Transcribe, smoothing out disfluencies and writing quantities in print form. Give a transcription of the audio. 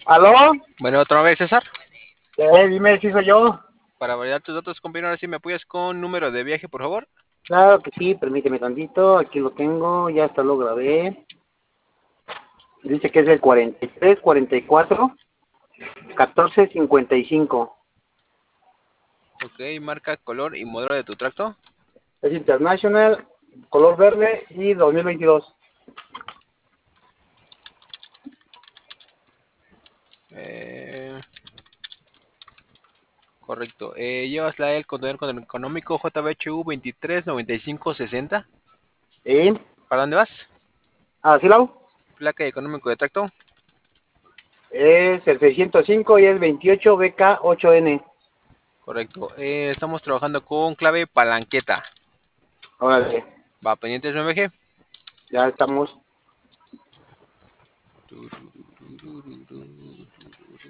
¿Aló? Bueno, otra vez, César. Dime si soy yo. Para validar tus datos, compañero, ahora sí me apoyas con número de viaje, por favor. Claro que sí, permíteme tantito. Aquí lo tengo, ya hasta lo grabé. Dice que es el 43, 44, 14, 55. Ok, marca, color y modelo de tu tracto. Es International, color verde y 2022. Eh, correcto. Llevas el contenedor económico JBHU 239560. ¿Sí? ¿Para dónde vas? ¿Así lo hago? Placa y económico de tracto. Es el 605 y es 28 BK8N. Correcto. Estamos trabajando con clave palanqueta. Órale, Va, pendientes MVG. ya estamos.